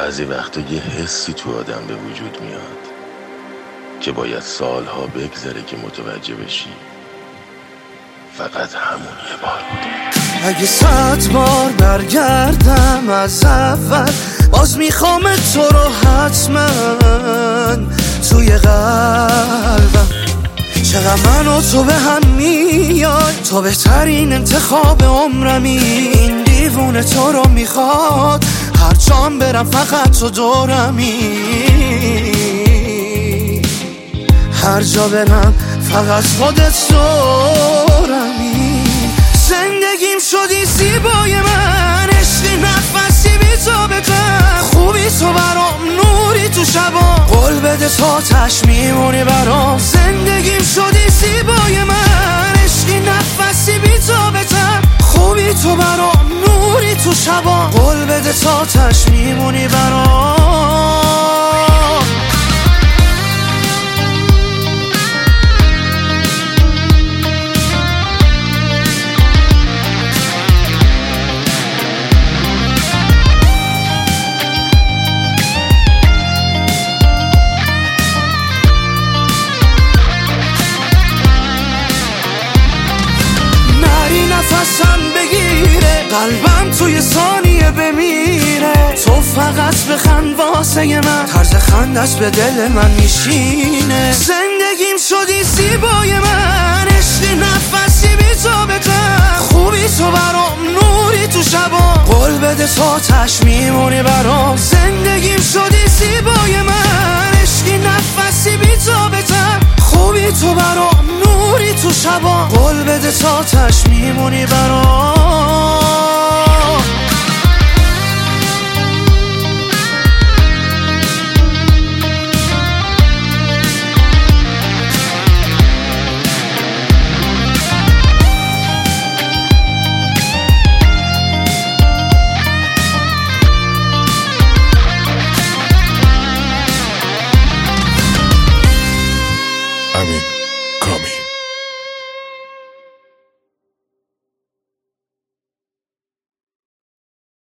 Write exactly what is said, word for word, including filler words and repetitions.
بعضی وقتا یه حسی تو آدم به وجود میاد که باید سالها بگذره که متوجه بشی فقط همون یه بار بوده. اگه صد بار برگردم از اول باز میخوام تو رو حتما توی قلبم. چقدر من و تو به هم میای، تو بهترین انتخاب عمرمی. این دیوونه تو رو میخواد، هر جام برم فقط تو دورمی. هر جا برم فقط خودت دورمی. زندگیم شدی زیبای من، عشقی نفسی بی تو بتن. خوبی تو برام، نوری تو شبا، قول بده تا تش میمونی برام. زندگیم شدی زیبای من، عشقی نفسی بی تو بتن. خوبی تو برام، نوری تو شبا، قول بده تا تش میمونی برام. نفسم بگیره، قلبم توی ثانیه بمیره. تو فقط بخند واسه من، طرز خندت به دل من میشینه. زندگیم شدی زیبای من، عشقی نفسی بی تو بتن. خوبی تو برام، نوری تو شبا، قول بده تا تش میمونی برام. زندگیم شدی زیبای من، عشقی نفسی بی تو بتن. خوبی تو برام، نوری تو شبا، قول بده تا تش میمونی برام.